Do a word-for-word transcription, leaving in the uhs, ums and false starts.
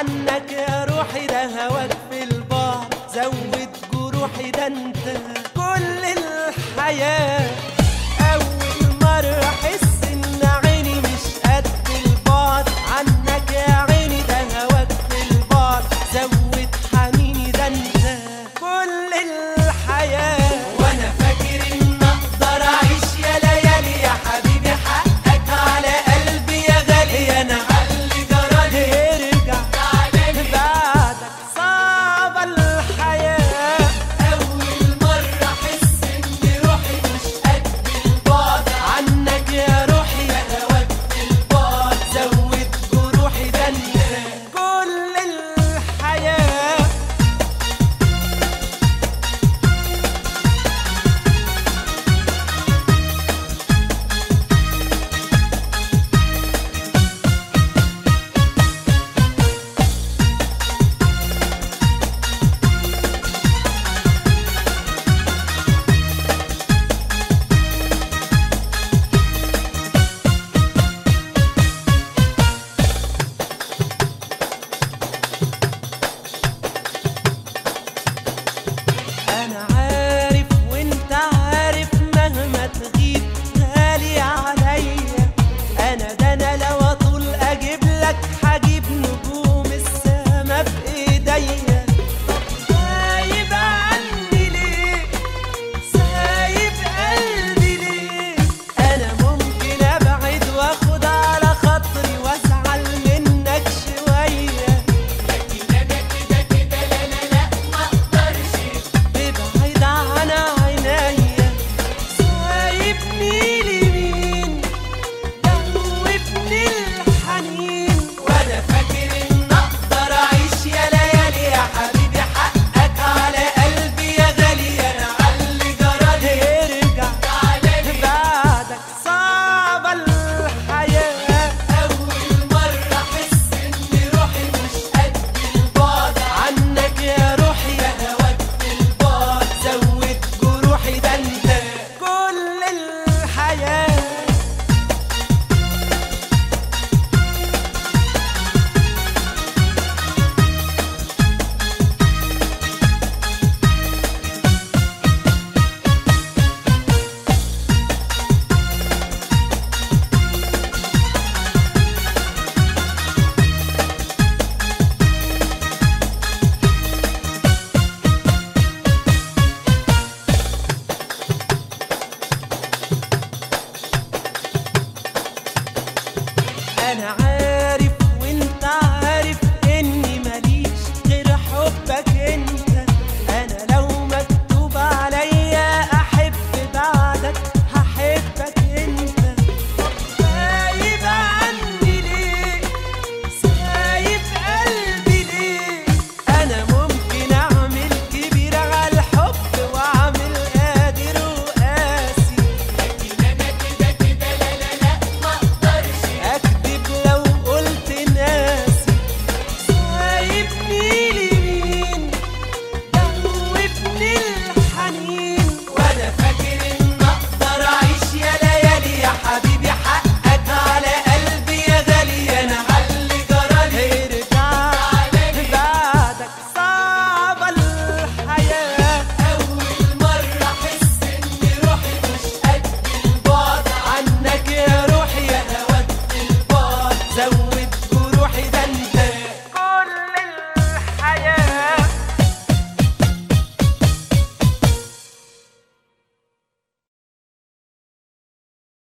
عنك يا روحي ده هواك في البحر زود جروحي ده انت كل الحياة. أول مرة أحس إن عيني مش قد البعد عنك يا عيني ده هواك في البحر زود حنيني ده انت كل الحياة. وأنا فاكر إن أقدر أعيش يا ليالي يا حبيبي حقك على قلبي يا غالي. أنا علي جرالي ارجع بعدك صعب الحياة. أول مرة أحس إن روحي مش قد البعد عنك يا روحي ده هواك في البعد زود جروحي ده انت كل الحياة. أنا عارف وأنت عارف مهما تغيب غالي عليا. أنا ده أنا لو أطول أجيب لك هجيب نجوم السما بإيديا. سايب عني ليه سايب قلبي ليه؟ أنا ممكن أبعد وآخد على خاطري وأزعل منك شوية لكن أنا كده كده لا لا لا مقدرش ابعد عن عينيا. سايبني لمين دوبني الحنين. وأنا فاكر إن أقدر أعيش يا ليالي يا حبيبي حقك على قلبي يا غالي. أنا علي جرالي ارجع بعدك صعب الحياة. أول مرة أحس إن روحي مش قد البعد عنك يا روحي ده هواك في البعد زود جروحي ده انت كل الحياة. أنا عارف